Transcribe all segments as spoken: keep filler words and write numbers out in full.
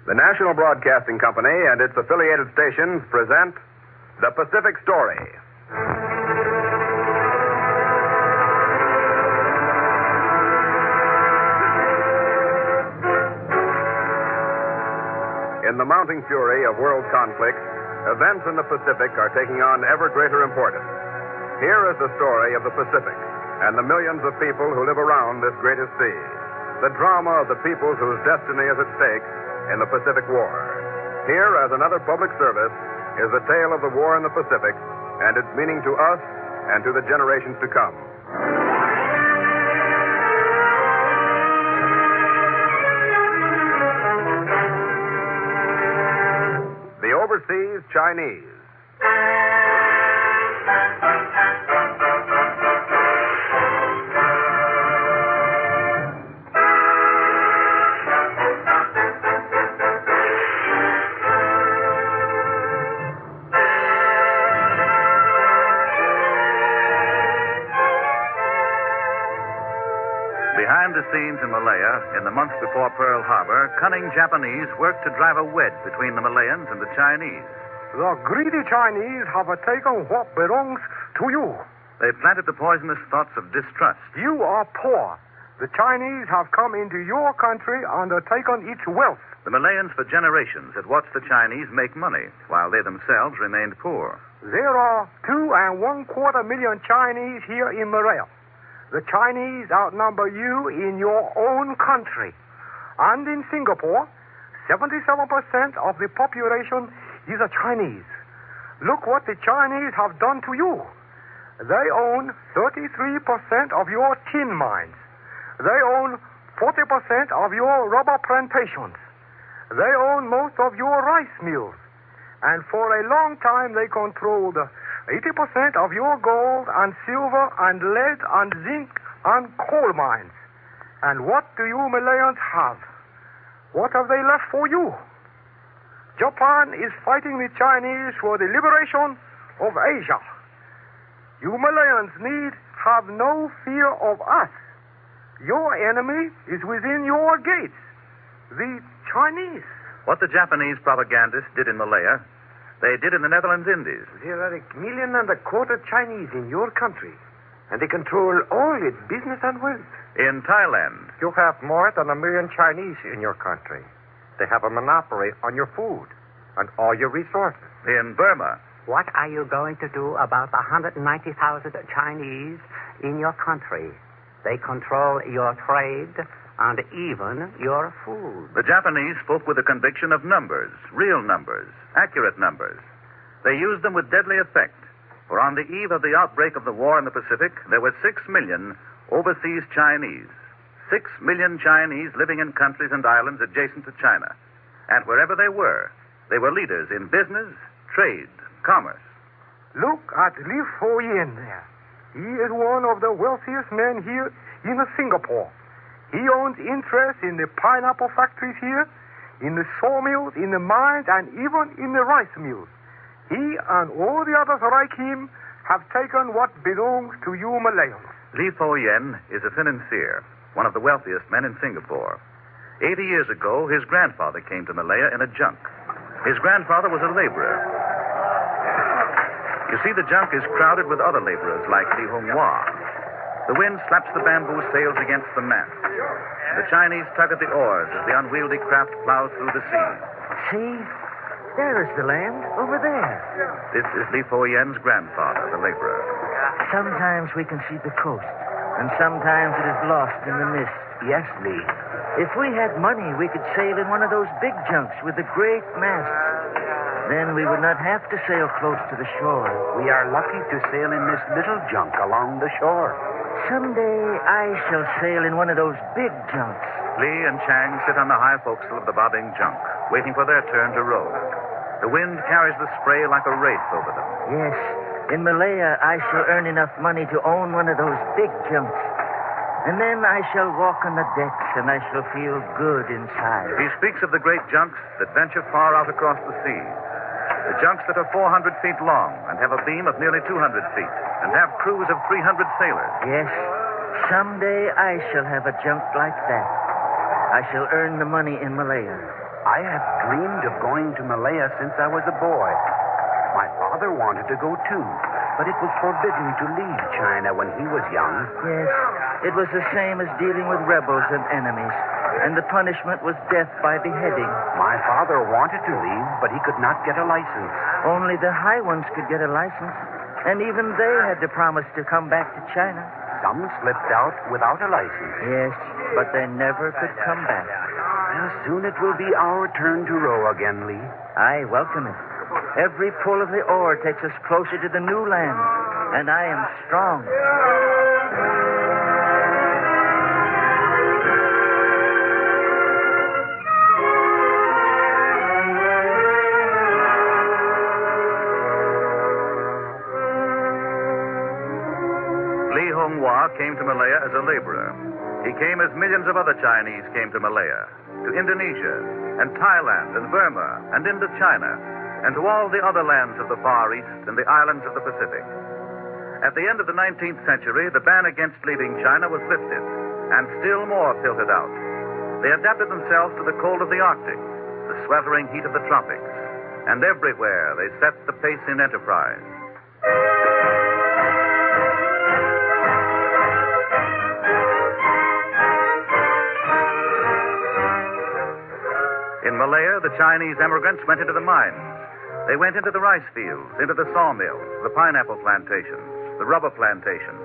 The National Broadcasting Company and its affiliated stations present The Pacific Story. In the mounting fury of world conflicts, events in the Pacific are taking on ever greater importance. Here is the story of the Pacific and the millions of people who live around this greatest sea. The drama of the peoples whose destiny is at stake in the Pacific War. Here, as another public service, is the tale of the war in the Pacific and its meaning to us and to the generations to come. The Overseas Chinese. Behind the scenes in Malaya, in the months before Pearl Harbor, cunning Japanese worked to drive a wedge between the Malayans and the Chinese. The greedy Chinese have taken what belongs to you. They planted the poisonous thoughts of distrust. You are poor. The Chinese have come into your country and taken its wealth. The Malayans for generations had watched the Chinese make money, while they themselves remained poor. There are two and one quarter million Chinese here in Malaya. The Chinese outnumber you in your own country. And in Singapore, seventy-seven percent of the population is a Chinese. Look what the Chinese have done to you. They own thirty-three percent of your tin mines. They own forty percent of your rubber plantations. They own most of your rice mills. And for a long time they controlled eighty percent of your gold and silver and lead and zinc and coal mines. And what do you Malayans have? What have they left for you? Japan is fighting the Chinese for the liberation of Asia. You Malayans need have no fear of us. Your enemy is within your gates, the Chinese. What the Japanese propagandists did in Malaya, they did in the Netherlands Indies. There are a million and a quarter Chinese in your country, and they control all its business and wealth. In Thailand. You have more than a million Chinese in your country. They have a monopoly on your food and all your resources. In Burma. What are you going to do about one hundred ninety thousand Chinese in your country? They control your trade and even your food. The Japanese spoke with the conviction of numbers, real numbers, accurate numbers. They used them with deadly effect, for on the eve of the outbreak of the war in the Pacific, there were six million overseas Chinese. Six million Chinese living in countries and islands adjacent to China. And wherever they were, they were leaders in business, trade, commerce. Look at Li Foyen there. He is one of the wealthiest men here in Singapore. He owns interest in the pineapple factories here, in the sawmills, in the mines, and even in the rice mills. He and all the others like him have taken what belongs to you Malayans. Li Foyen is a financier, one of the wealthiest men in Singapore. Eighty years ago, his grandfather came to Malaya in a junk. His grandfather was a laborer. You see, the junk is crowded with other laborers like Li Honghua. The wind slaps the bamboo sails against the mast. The Chinese tug at the oars as the unwieldy craft plows through the sea. See? There is the land, over there. This is Li Foyen's grandfather, the laborer. Sometimes we can see the coast, and sometimes it is lost in the mist. Yes, Lee. If we had money, we could sail in one of those big junks with the great masts. Then we would not have to sail close to the shore. We are lucky to sail in this little junk along the shore. Someday I shall sail in one of those big junks. Li and Chang sit on the high forecastle of the bobbing junk, waiting for their turn to row. The wind carries the spray like a wraith over them. Yes, in Malaya I shall earn enough money to own one of those big junks. And then I shall walk on the decks and I shall feel good inside. He speaks of the great junks that venture far out across the sea. The junks that are four hundred feet long and have a beam of nearly two hundred feet and have crews of three hundred sailors. Yes, someday I shall have a junk like that. I shall earn the money in Malaya. I have dreamed of going to Malaya since I was a boy. My father wanted to go too, but it was forbidden to leave China when he was young. Yes, it was the same as dealing with rebels and enemies, and the punishment was death by beheading. My father wanted to leave, but he could not get a license. Only the high ones could get a license, and even they had to promise to come back to China. Some slipped out without a license. Yes, but they never could come back. Well, soon it will be our turn to row again, Lee. I welcome it. Every pull of the oar takes us closer to the new land, and I am strong. Li Honghua came to Malaya as a laborer. He came as millions of other Chinese came to Malaya, to Indonesia, and Thailand, and Burma, and Indochina, and to all the other lands of the Far East and the islands of the Pacific. At the end of the nineteenth century, the ban against leaving China was lifted, and still more filtered out. They adapted themselves to the cold of the Arctic, the sweltering heat of the tropics, and everywhere they set the pace in enterprise. In Malaya, the Chinese emigrants went into the mines. They went into the rice fields, into the sawmills, the pineapple plantations, the rubber plantations.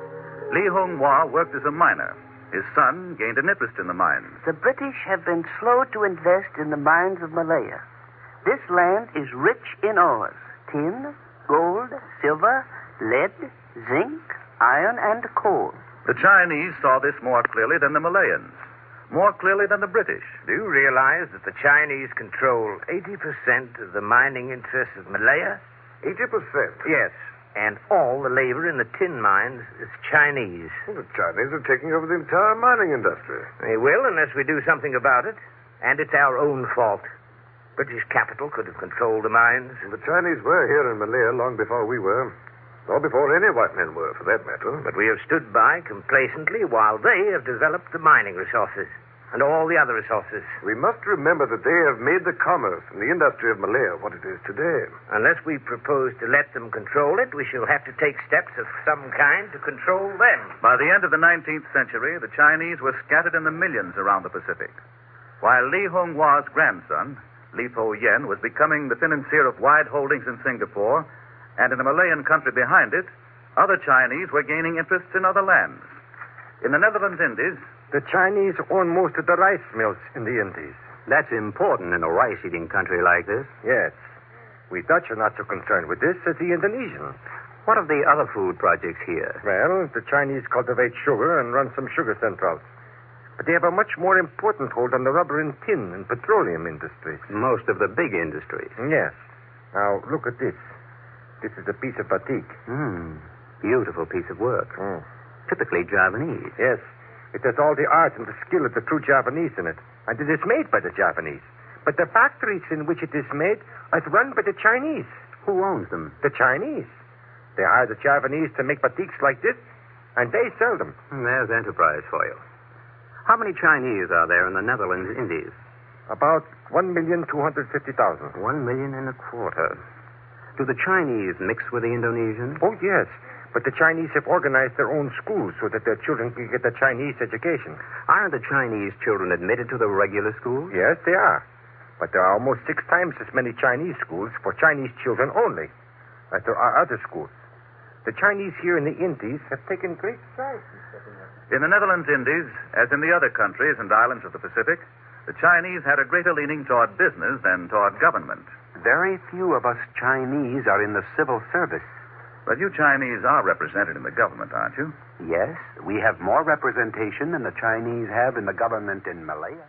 Li Honghua worked as a miner. His son gained an interest in the mines. The British have been slow to invest in the mines of Malaya. This land is rich in ores: tin, gold, silver, lead, zinc, iron, and coal. The Chinese saw this more clearly than the Malayans, more clearly than the British. Do you realize that the Chinese control eighty percent of the mining interests of Malaya? eighty percent? Yes. And all the labor in the tin mines is Chinese. Well, the Chinese are taking over the entire mining industry. They will unless we do something about it. And it's our own fault. British capital could have controlled the mines. The Chinese were here in Malaya long before we were. Or before any white men were, for that matter. But we have stood by complacently while they have developed the mining resources and all the other resources. We must remember that they have made the commerce and the industry of Malaya what it is today. Unless we propose to let them control it, we shall have to take steps of some kind to control them. By the end of the nineteenth century, the Chinese were scattered in the millions around the Pacific. While Li Honghua's grandson, Li Po Yen, was becoming the financier of wide holdings in Singapore, and in the Malayan country behind it, other Chinese were gaining interests in other lands. In the Netherlands Indies, the Chinese own most of the rice mills in the Indies. That's important in a rice-eating country like this. Yes. We Dutch are not so concerned with this as the Indonesians. What of the other food projects here? Well, the Chinese cultivate sugar and run some sugar centrals. But they have a much more important hold on the rubber and tin and petroleum industries. Most of the big industries. Yes. Now, look at this. This is a piece of batik. Hmm. Beautiful piece of work. Mm. Typically Javanese. Yes. It has all the art and the skill of the true Javanese in it. And it is made by the Javanese. But the factories in which it is made are run by the Chinese. Who owns them? The Chinese. They hire the Javanese to make batiks like this, and they sell them. There's enterprise for you. How many Chinese are there in the Netherlands Indies? About one million two hundred fifty thousand. One million and a quarter. Do the Chinese mix with the Indonesians? Oh, yes. But the Chinese have organized their own schools so that their children can get a Chinese education. Aren't the Chinese children admitted to the regular schools? Yes, they are. But there are almost six times as many Chinese schools for Chinese children only as there are other schools. The Chinese here in the Indies have taken great strides in setting up. In the Netherlands Indies, as in the other countries and islands of the Pacific, the Chinese had a greater leaning toward business than toward government. Very few of us Chinese are in the civil service. But you Chinese are represented in the government, aren't you? Yes, we have more representation than the Chinese have in the government in Malaya.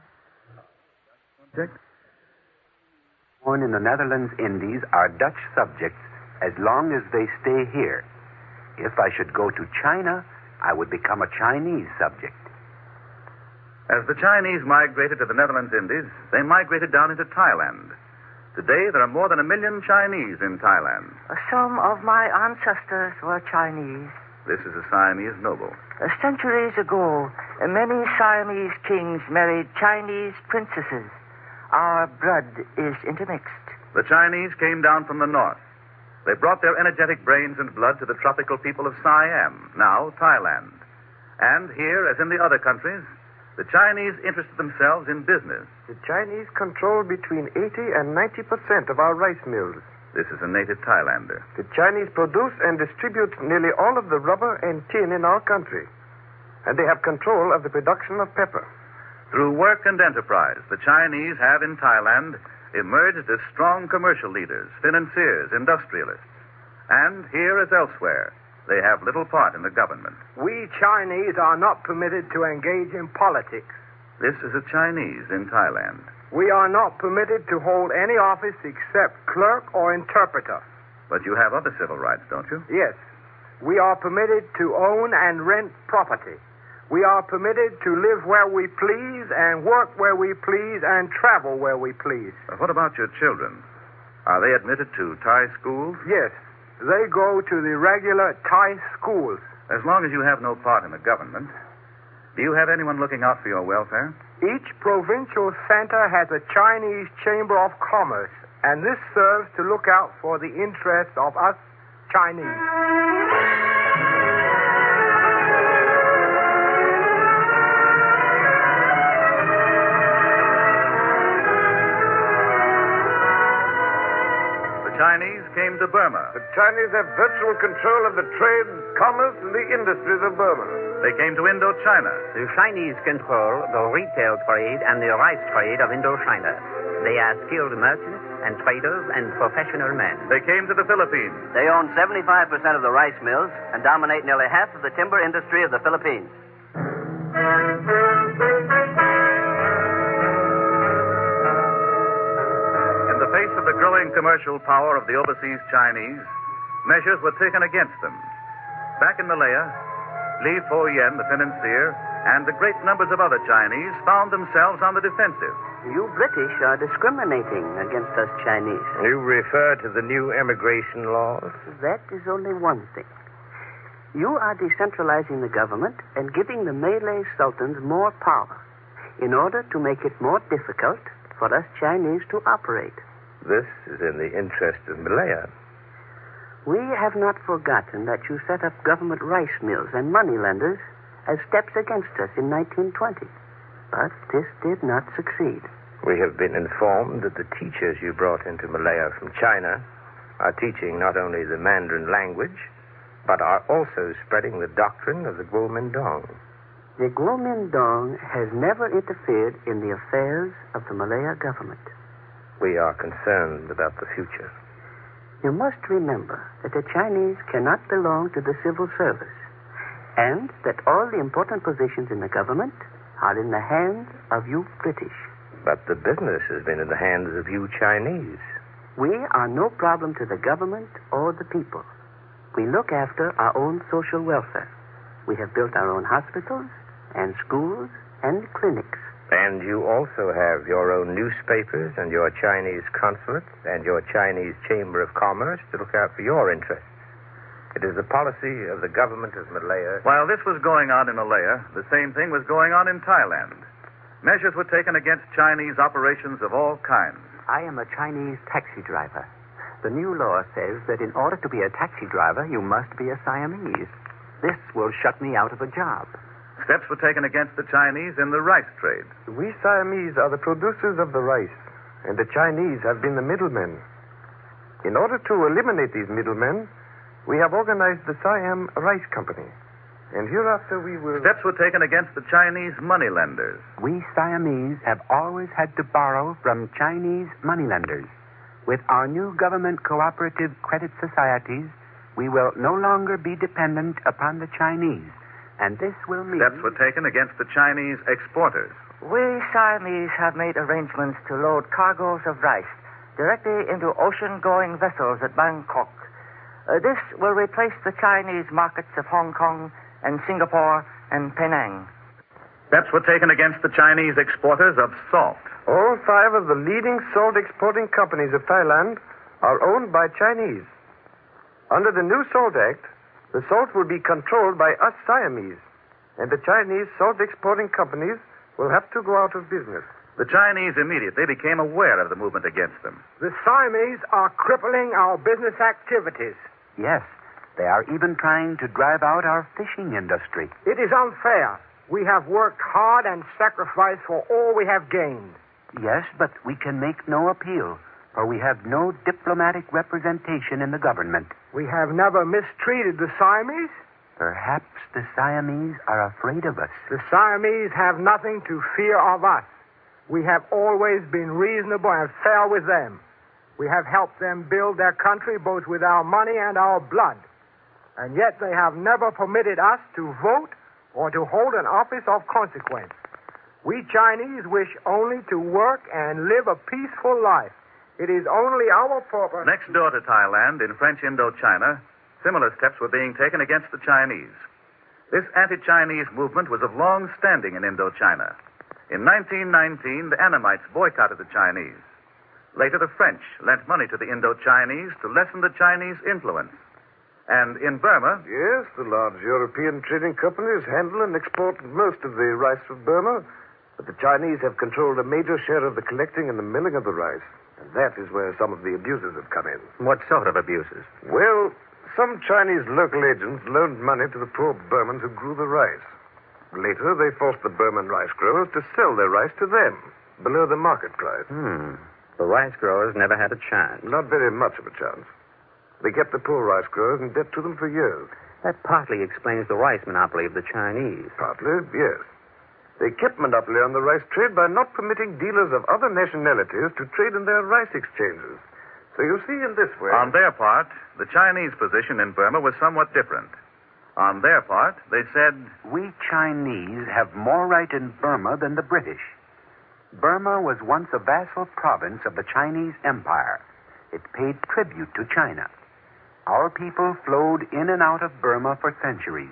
Born in the Netherlands Indies are Dutch subjects as long as they stay here. If I should go to China, I would become a Chinese subject. As the Chinese migrated to the Netherlands Indies, they migrated down into Thailand. Today, there are more than a million Chinese in Thailand. Some of my ancestors were Chinese. This is a Siamese noble. Uh, centuries ago, uh, many Siamese kings married Chinese princesses. Our blood is intermixed. The Chinese came down from the north. They brought their energetic brains and blood to the tropical people of Siam, now Thailand. And here, as in the other countries, the Chinese interested themselves in business. The Chinese control between eighty and ninety percent of our rice mills. This is a native Thailander. The Chinese produce and distribute nearly all of the rubber and tin in our country. And they have control of the production of pepper. Through work and enterprise, the Chinese have in Thailand emerged as strong commercial leaders, financiers, industrialists. And here as elsewhere, they have little part in the government. We Chinese are not permitted to engage in politics. This is a Chinese in Thailand. We are not permitted to hold any office except clerk or interpreter. But you have other civil rights, don't you? Yes. We are permitted to own and rent property. We are permitted to live where we please and work where we please and travel where we please. Uh, what about your children? Are they admitted to Thai schools? Yes. They go to the regular Thai schools. As long as you have no part in the government, do you have anyone looking out for your welfare? Each provincial center has a Chinese Chamber of Commerce, and this serves to look out for the interests of us Chinese. Chinese came to Burma. The Chinese have virtual control of the trade, commerce, and the industries of Burma. They came to Indochina. The Chinese control the retail trade and the rice trade of Indochina. They are skilled merchants and traders and professional men. They came to the Philippines. They own seventy-five percent of the rice mills and dominate nearly half of the timber industry of the Philippines. In the face of the growing commercial power of the overseas Chinese, measures were taken against them. Back in Malaya, Li Po-yen, the financier, and the great numbers of other Chinese found themselves on the defensive. You British are discriminating against us Chinese. You refer to the new immigration laws? That is only one thing. You are decentralizing the government and giving the Malay sultans more power in order to make it more difficult for us Chinese to operate. This is in the interest of Malaya. We have not forgotten that you set up government rice mills and moneylenders as steps against us in nineteen twenty. But this did not succeed. We have been informed that the teachers you brought into Malaya from China are teaching not only the Mandarin language, but are also spreading the doctrine of the Kuomintang. The Kuomintang has never interfered in the affairs of the Malaya government. We are concerned about the future. You must remember that the Chinese cannot belong to the civil service, and that all the important positions in the government are in the hands of you British. But the business has been in the hands of you Chinese. We are no problem to the government or the people. We look after our own social welfare. We have built our own hospitals and schools and clinics. And you also have your own newspapers and your Chinese consulate and your Chinese Chamber of Commerce to look out for your interests. It is the policy of the government of Malaya. While this was going on in Malaya, the same thing was going on in Thailand. Measures were taken against Chinese operations of all kinds. I am a Chinese taxi driver. The new law says that in order to be a taxi driver, you must be a Siamese. This will shut me out of a job. Steps were taken against the Chinese in the rice trade. We Siamese are the producers of the rice, and the Chinese have been the middlemen. In order to eliminate these middlemen, we have organized the Siam Rice Company. And hereafter we will... Steps were taken against the Chinese moneylenders. We Siamese have always had to borrow from Chinese moneylenders. With our new government cooperative credit societies, we will no longer be dependent upon the Chinese. And this will mean... Steps were taken against the Chinese exporters. We Siamese have made arrangements to load cargoes of rice directly into ocean-going vessels at Bangkok. Uh, this will replace the Chinese markets of Hong Kong and Singapore and Penang. Steps were taken against the Chinese exporters of salt. All five of the leading salt exporting companies of Thailand are owned by Chinese. Under the new Salt Act, the salt will be controlled by us Siamese, and the Chinese salt exporting companies will have to go out of business. The Chinese immediately became aware of the movement against them. The Siamese are crippling our business activities. Yes, they are even trying to drive out our fishing industry. It is unfair. We have worked hard and sacrificed for all we have gained. Yes, but we can make no appeal, for we have no diplomatic representation in the government. We have never mistreated the Siamese. Perhaps the Siamese are afraid of us. The Siamese have nothing to fear of us. We have always been reasonable and fair with them. We have helped them build their country both with our money and our blood. And yet they have never permitted us to vote or to hold an office of consequence. We Chinese wish only to work and live a peaceful life. It is only our purpose. Next door to Thailand, in French Indochina, similar steps were being taken against the Chinese. This anti-Chinese movement was of long standing in Indochina. In nineteen nineteen, the Annamites boycotted the Chinese. Later, the French lent money to the Indo-Chinese to lessen the Chinese influence. And in Burma... Yes, the large European trading companies handle and export most of the rice from Burma, but the Chinese have controlled a major share of the collecting and the milling of the rice. And that is where some of the abuses have come in. What sort of abuses? Well, some Chinese local agents loaned money to the poor Burmans who grew the rice. Later, they forced the Burman rice growers to sell their rice to them, below the market price. Hmm. The rice growers never had a chance. Not very much of a chance. They kept the poor rice growers in debt to them for years. That partly explains the rice monopoly of the Chinese. Partly, yes. They kept monopoly on the rice trade by not permitting dealers of other nationalities to trade in their rice exchanges. So you see, in this way... On their part, the Chinese position in Burma was somewhat different. On their part, they said, we Chinese have more right in Burma than the British. Burma was once a vassal province of the Chinese Empire. It paid tribute to China. Our people flowed in and out of Burma for centuries.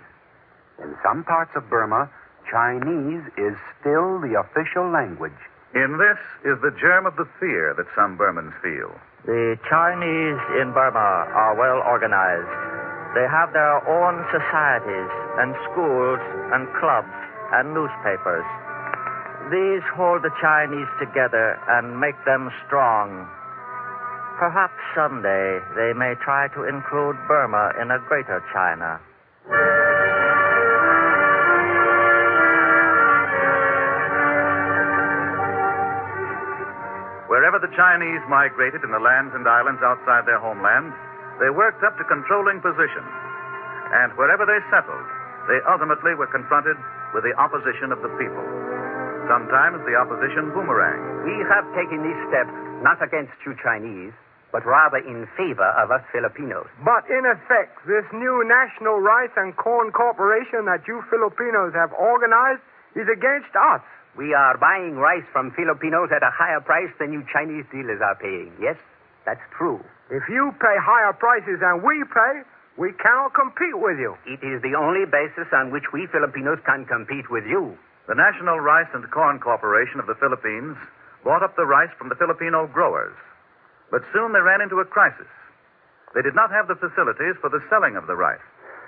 In some parts of Burma, Chinese is still the official language. In this is the germ of the fear that some Burmans feel. The Chinese in Burma are well organized. They have their own societies and schools and clubs and newspapers. These hold the Chinese together and make them strong. Perhaps someday they may try to include Burma in a greater China. Wherever the Chinese migrated in the lands and islands outside their homeland, they worked up to controlling positions. And wherever they settled, they ultimately were confronted with the opposition of the people. Sometimes the opposition boomeranged. We have taken these steps not against you Chinese, but rather in favor of us Filipinos. But in effect, this new National Rice and Corn Corporation that you Filipinos have organized is against us. We are buying rice from Filipinos at a higher price than you Chinese dealers are paying. Yes, that's true. If you pay higher prices than we pay, we cannot compete with you. It is the only basis on which we Filipinos can compete with you. The National Rice and Corn Corporation of the Philippines bought up the rice from the Filipino growers. But soon they ran into a crisis. They did not have the facilities for the selling of the rice.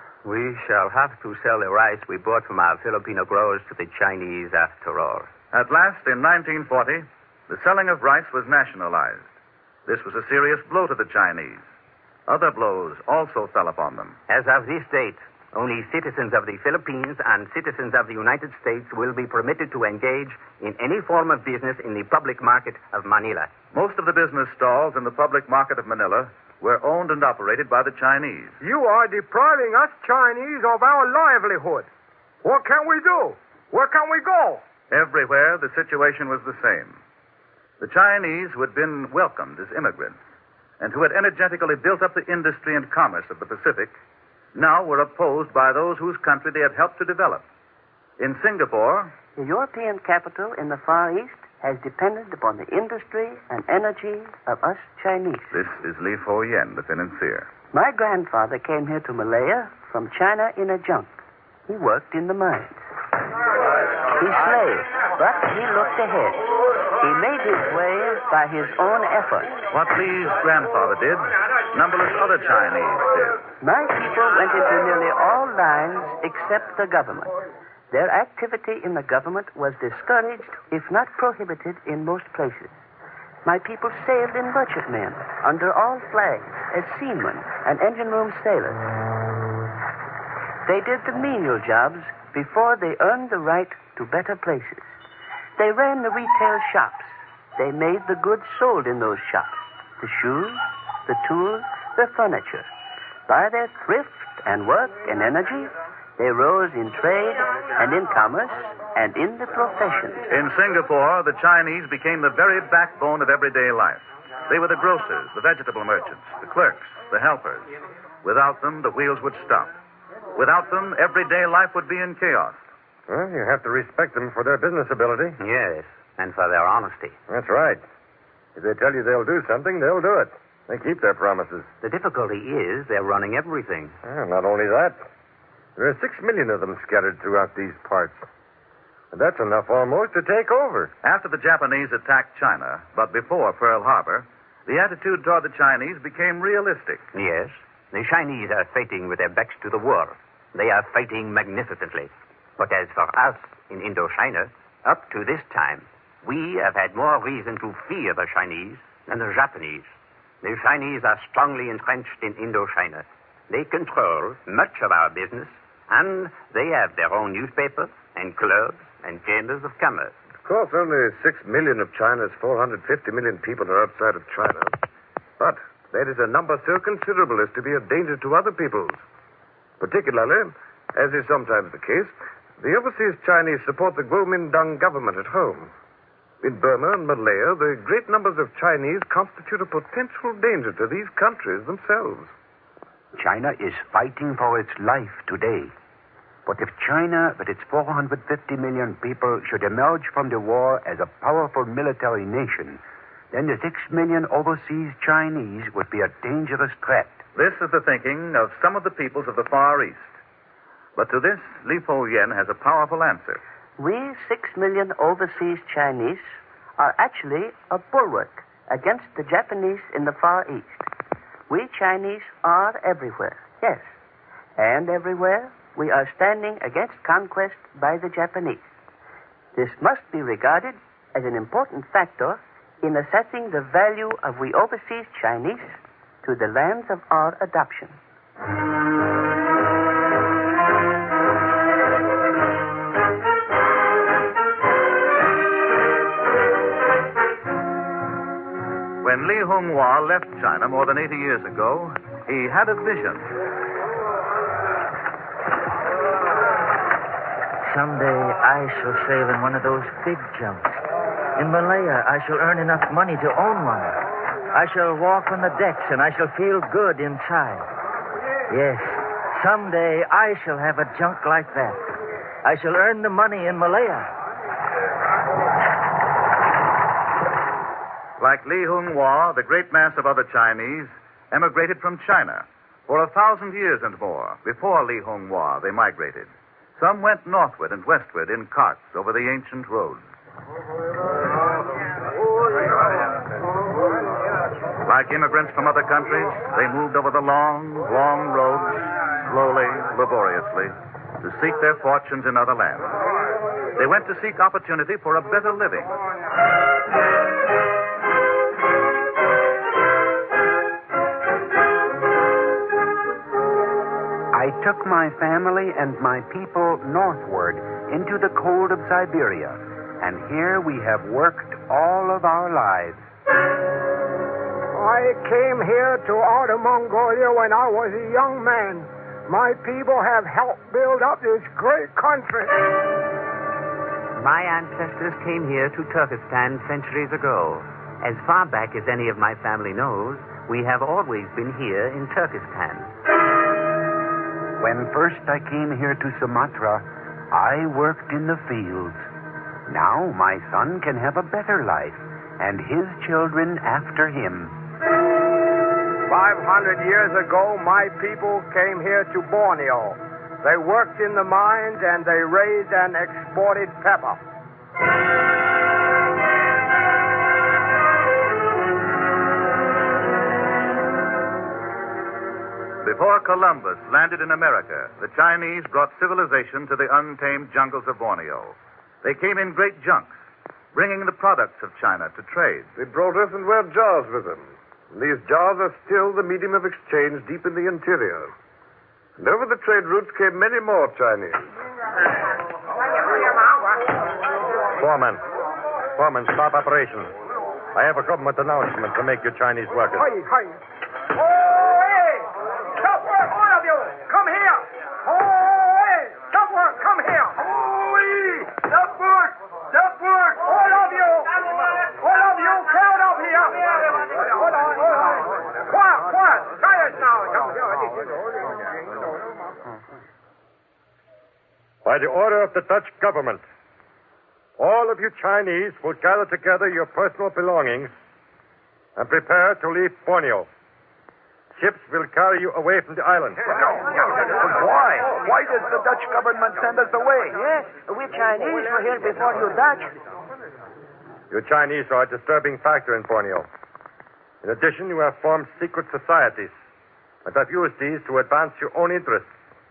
We shall have to sell the rice we bought from our Filipino growers to the Chinese after all. At last, in nineteen forty, the selling of rice was nationalized. This was a serious blow to the Chinese. Other blows also fell upon them. As of this date, only citizens of the Philippines and citizens of the United States will be permitted to engage in any form of business in the public market of Manila. Most of the business stalls in the public market of Manila were owned and operated by the Chinese. You are depriving us Chinese of our livelihood. What can we do? Where can we go? Everywhere, the situation was the same. The Chinese, who had been welcomed as immigrants and who had energetically built up the industry and commerce of the Pacific, now were opposed by those whose country they had helped to develop. In Singapore, the European capital in the Far East has depended upon the industry and energy of us Chinese. This is Li Fo Yen, the financier. My grandfather came here to Malaya from China in a junk. He worked in the mines. He slaved, but he looked ahead. He made his way by his own effort. What Li's grandfather did, numberless other Chinese did. My people went into nearly all lines except the government. Their activity in the government was discouraged, if not prohibited, in most places. My people sailed in merchantmen under all flags as seamen and engine room sailors. They did the menial jobs before they earned the right to better places. They ran the retail shops. They made the goods sold in those shops, the shoes, the tools, the furniture. By their thrift and work and energy, they rose in trade and in commerce and in the professions. In Singapore, the Chinese became the very backbone of everyday life. They were the grocers, the vegetable merchants, the clerks, the helpers. Without them, the wheels would stop. Without them, everyday life would be in chaos. Well, you have to respect them for their business ability. Yes, and for their honesty. That's right. If they tell you they'll do something, they'll do it. They keep their promises. The difficulty is they're running everything. Well, not only that. There are six million of them scattered throughout these parts. And that's enough almost to take over. After the Japanese attacked China, but before Pearl Harbor, the attitude toward the Chinese became realistic. Yes, the Chinese are fighting with their backs to the war. They are fighting magnificently. But as for us in Indochina, up to this time, we have had more reason to fear the Chinese than the Japanese. The Chinese are strongly entrenched in Indochina. They control much of our business, and they have their own newspapers and clubs and chambers of commerce. Of course, only six million of China's four hundred fifty million people are outside of China. But that is a number so considerable as to be a danger to other peoples. Particularly, as is sometimes the case, the overseas Chinese support the Kuomintang government at home. In Burma and Malaya, the great numbers of Chinese constitute a potential danger to these countries themselves. China is fighting for its life today. But if China, with its four hundred fifty million people, should emerge from the war as a powerful military nation, then the six million overseas Chinese would be a dangerous threat. This is the thinking of some of the peoples of the Far East. But to this, Li Po Yen has a powerful answer. We six million overseas Chinese are actually a bulwark against the Japanese in the Far East. We Chinese are everywhere, yes. And everywhere we are standing against conquest by the Japanese. This must be regarded as an important factor in assessing the value of we overseas Chinese to the lands of our adoption. When Li Honghua left China more than eighty years ago, he had a vision. Someday I shall sail in one of those big junks. In Malaya, I shall earn enough money to own one. I shall walk on the decks and I shall feel good inside. Yes, someday I shall have a junk like that. I shall earn the money in Malaya. Like Li Honghua, the great mass of other Chinese emigrated from China. For a thousand years and more, before Li Honghua, they migrated. Some went northward and westward in carts over the ancient roads. Like immigrants from other countries, they moved over the long, long roads, slowly, laboriously, to seek their fortunes in other lands. They went to seek opportunity for a better living. I took my family and my people northward into the cold of Siberia, and here we have worked all of our lives. I came here to Outer Mongolia when I was a young man. My people have helped build up this great country. My ancestors came here to Turkestan centuries ago. As far back as any of my family knows, we have always been here in Turkestan. When first I came here to Sumatra, I worked in the fields. Now my son can have a better life, and his children after him. Five hundred years ago, my people came here to Borneo. They worked in the mines and they raised and exported pepper. Before Columbus landed in America, the Chinese brought civilization to the untamed jungles of Borneo. They came in great junks, bringing the products of China to trade. They brought earthenware jars with them. And these jars are still the medium of exchange deep in the interior. And over the trade routes came many more Chinese. Foreman. Foreman, stop operation. I have a government announcement to make you Chinese workers. Hi, hi. Oh, hey! Stop work, all of you! Come here! Oh, hey! Stop work, come here! Oh, hey! Stop work! Stop work! All of you! All of you, crowd up here! Hold on, hold on. Quiet, quiet. Quiet now. By the order of the Dutch government, all of you Chinese will gather together your personal belongings and prepare to leave Borneo. Ships will carry you away from the island. Why? Why does the Dutch government send us away? Yes, we Chinese were here before you Dutch. You Chinese are a disturbing factor in Borneo. In addition, you have formed secret societies and have used these to advance your own interests.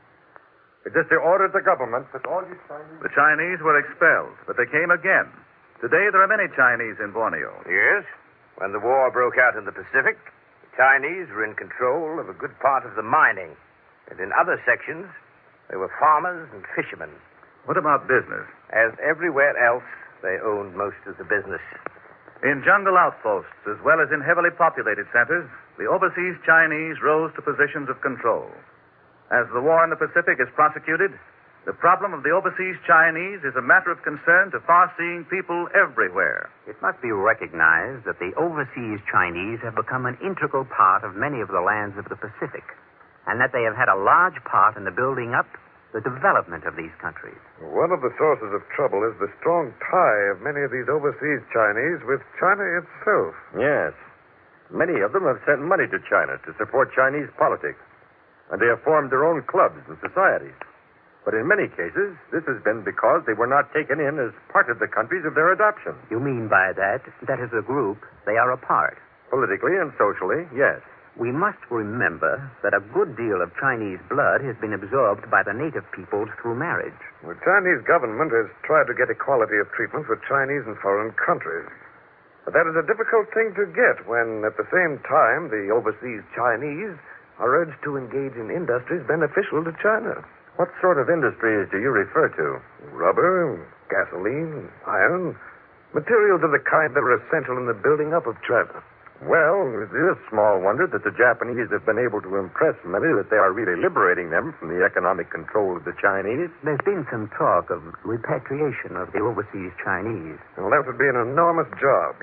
It is the order of the government that all you Chinese... The Chinese were expelled, but they came again. Today, there are many Chinese in Borneo. Yes. When the war broke out in the Pacific, the Chinese were in control of a good part of the mining. And in other sections, they were farmers and fishermen. What about business? As everywhere else, they owned most of the business. In jungle outposts, as well as in heavily populated centers, the overseas Chinese rose to positions of control. As the war in the Pacific is prosecuted, the problem of the overseas Chinese is a matter of concern to far-seeing people everywhere. It must be recognized that the overseas Chinese have become an integral part of many of the lands of the Pacific, and that they have had a large part in the building up, the development of these countries. One of the sources of trouble is the strong tie of many of these overseas Chinese with China itself. Yes. Many of them have sent money to China to support Chinese politics, and they have formed their own clubs and societies. But in many cases, this has been because they were not taken in as part of the countries of their adoption. You mean by that, that as a group, they are apart? Politically and socially, yes. We must remember that a good deal of Chinese blood has been absorbed by the native peoples through marriage. The Chinese government has tried to get equality of treatment for Chinese and foreign countries. But that is a difficult thing to get when, at the same time, the overseas Chinese are urged to engage in industries beneficial to China. What sort of industries do you refer to? Rubber, gasoline, iron, materials of the kind that are essential in the building up of China. Well, it is small wonder that the Japanese have been able to impress many that they are really liberating them from the economic control of the Chinese. There's been some talk of repatriation of the overseas Chinese. Well, that would be an enormous job.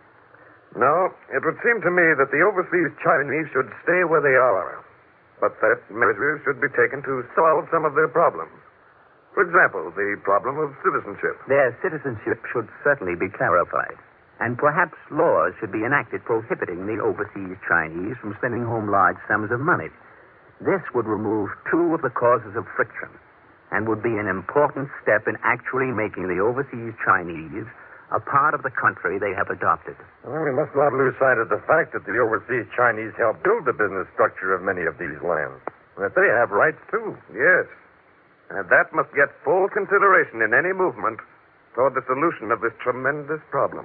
No, it would seem to me that the overseas Chinese should stay where they are, but that measures should be taken to solve some of their problems. For example, the problem of citizenship. Their citizenship should certainly be clarified, and perhaps laws should be enacted prohibiting the overseas Chinese from sending home large sums of money. This would remove two of the causes of friction, and would be an important step in actually making the overseas Chinese a part of the country they have adopted. Well, we must not lose sight of the fact that the overseas Chinese helped build the business structure of many of these lands. And that they have rights, too. Yes. And that must get full consideration in any movement toward the solution of this tremendous problem.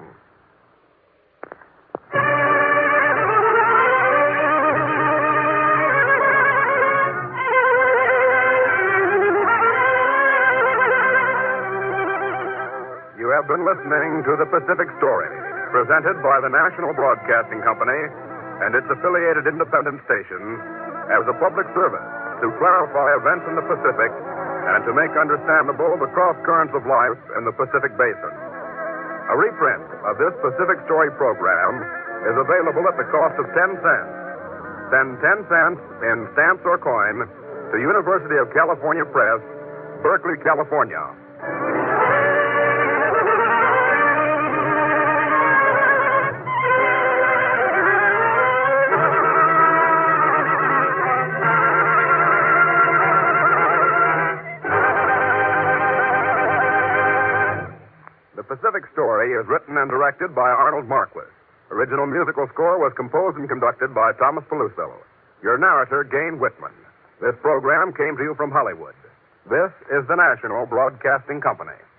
You have been listening to The Pacific Story, presented by the National Broadcasting Company and its affiliated independent stations as a public service to clarify events in the Pacific and to make understandable the cross currents of life in the Pacific Basin. A reprint of this Pacific Story program is available at the cost of ten cents. Send ten cents in stamps or coin to University of California Press, Berkeley, California. Pacific Story is written and directed by Arnold Marquis. Original musical score was composed and conducted by Thomas Peluso. Your narrator, Gain Whitman. This program came to you from Hollywood. This is the National Broadcasting Company.